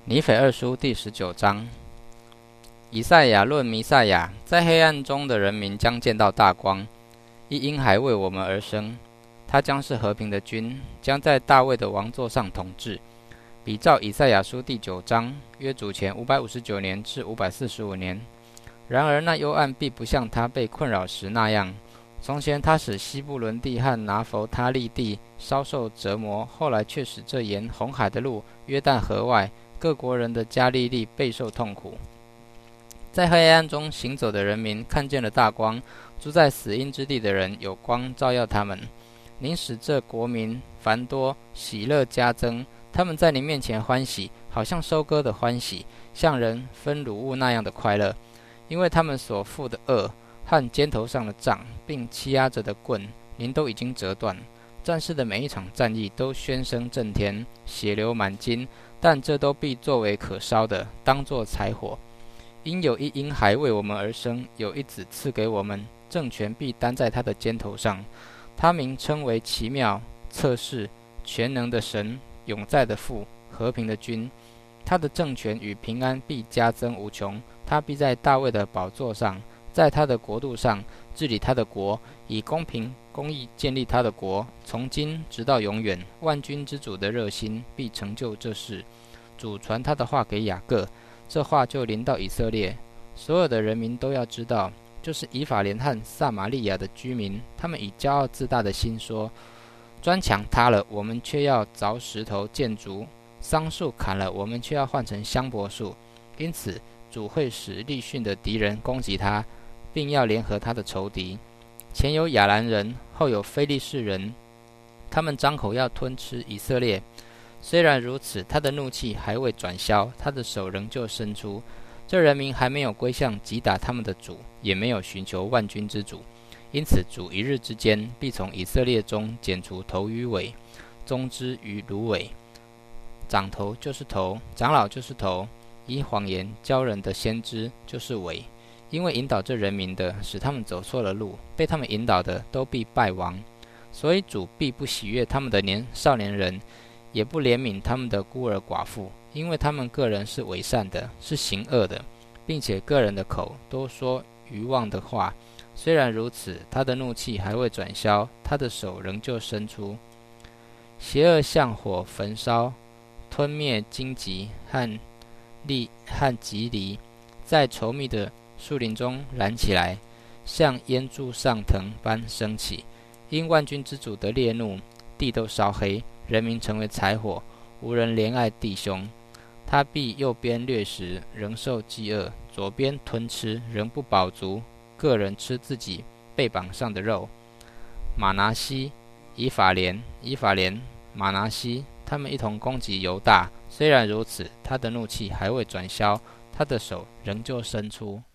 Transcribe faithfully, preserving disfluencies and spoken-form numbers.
尼腓二书第十九章，以赛亚论弥赛亚，在黑暗中的人民将见到大光，一婴孩为我们而生，他将是和平的君，将在大卫的王座上统治。比照以赛亚书第九章，约主前五百五十九年至五百四十五年。然而那幽暗必不像他被困扰时那样。从前他使西布伦地和拿弗他利地稍受折磨，后来却使这沿红海的路、约旦河外各国人的加利利备受痛苦。在黑暗中行走的人民看见了大光，住在死荫之地的人有光照耀他们。您使这国民繁多，喜乐加增，他们在您面前欢喜，好像收割的欢喜，像人分乳物那样的快乐。因为他们所负的恶和肩头上的杖，并欺压着的棍，您都已经折断。战士的每一场战役都喧声震天，血流满襟，但这都必作为可烧的，当作柴火。因有一婴孩为我们而生，有一子赐给我们，政权必担在他的肩头上。他名称为奇妙、策士、全能的神、永在的父、和平的君。他的政权与平安必加增无穷。他必在大卫的宝座上，在他的国度上治理他的国，以公平公义建立他的国，从今直到永远。万军之主的热心必成就这事。主传他的话给雅各，这话就临到以色列。所有的人民都要知道，就是以法莲和撒玛利亚的居民，他们以骄傲自大的心说：砖墙塌了，我们却要凿石头建筑；桑树砍了，我们却要换成香柏树。因此主会使利逊的敌人攻击他，并要联合他的仇敌。前有亚兰人，后有非利士人，他们张口要吞吃以色列。虽然如此，他的怒气还未转消，他的手仍旧伸出。这人民还没有归向击打他们的主，也没有寻求万军之主。因此主一日之间必从以色列中剪除头与尾，宗之与芦苇。长头就是头，长老就是头，以谎言教人的先知就是尾。因为引导这人民的，使他们走错了路，被他们引导的都必败亡。所以主必不喜悦他们的年少年人，也不怜悯他们的孤儿寡妇，因为他们个人是伪善的，是行恶的，并且个人的口都说愚妄的话。虽然如此，他的怒气还未转消，他的手仍旧伸出。邪恶像火焚烧，吞灭荆棘和利和棘藜，在稠密的树林中燃起来，像烟柱上腾般升起。因万军之主的烈怒，地都烧黑，人民成为柴火，无人怜爱弟兄。他必右边掠食，仍受饥饿；左边吞吃，仍不饱足。个人吃自己背膀上的肉。马拿西、以法莲、以法莲、马拿西，他们一同攻击犹大。虽然如此，他的怒气还未转消，他的手仍旧伸出。